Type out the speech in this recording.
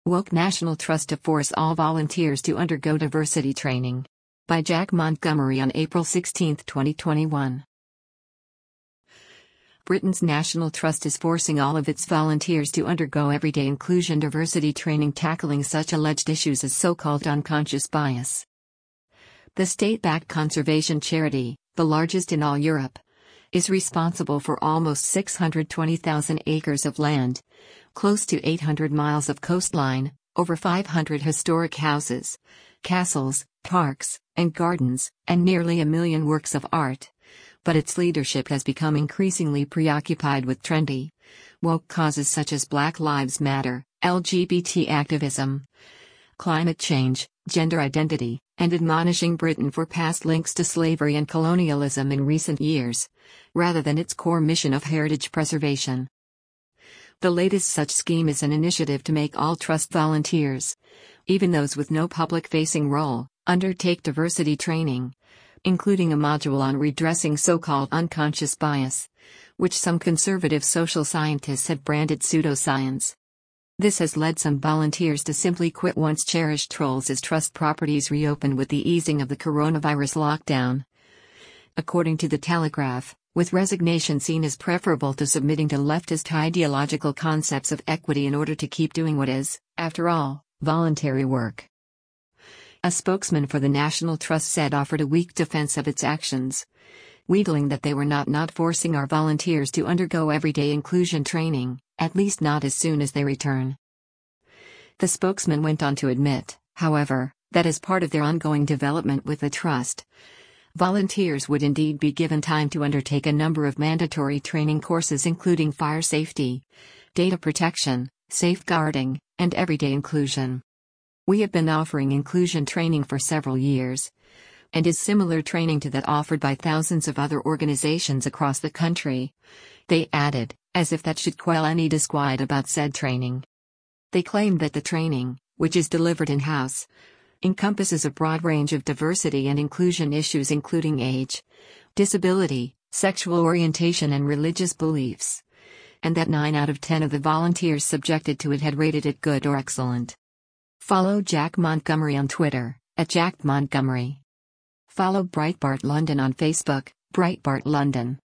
Woke National Trust to force all volunteers to undergo diversity training. By Jack Montgomery on April 16, 2021. Britain's National Trust is forcing all of its volunteers to undergo everyday inclusion diversity training tackling such alleged issues as so-called unconscious bias. The state-backed conservation charity, the largest in all Europe, is responsible for almost 620,000 acres of land, close to 800 miles of coastline, over 500 historic houses, castles, parks, and gardens, and nearly 1 million works of art. But its leadership has become increasingly preoccupied with trendy, woke causes such as Black Lives Matter, LGBT activism, climate change, gender identity, and admonishing Britain for past links to slavery and colonialism in recent years, rather than its core mission of heritage preservation. The latest such scheme is an initiative to make all trust volunteers, even those with no public-facing role, undertake diversity training, including a module on redressing so-called unconscious bias, which some conservative social scientists have branded pseudoscience. This has led some volunteers to simply quit once cherished roles as trust properties reopen with the easing of the coronavirus lockdown. According to The Telegraph, with resignation seen as preferable to submitting to leftist ideological concepts of equity in order to keep doing what is, after all, voluntary work. A spokesman for the National Trust said offered a weak defense of its actions, wheedling that they were not forcing our volunteers to undergo everyday inclusion training, at least not as soon as they return. The spokesman went on to admit, however, that as part of their ongoing development with the Trust, volunteers would indeed be given time to undertake a number of mandatory training courses including fire safety, data protection, safeguarding, and everyday inclusion. We have been offering inclusion training for several years, and is similar training to that offered by thousands of other organizations across the country, they added, as if that should quell any disquiet about said training. They claimed that the training, which is delivered in-house, encompasses a broad range of diversity and inclusion issues including age, disability, sexual orientation and religious beliefs, and that 9 out of 10 of the volunteers subjected to it had rated it good or excellent. Follow Jack Montgomery on Twitter, @JackMontgomery. Follow Breitbart London on Facebook, Breitbart London.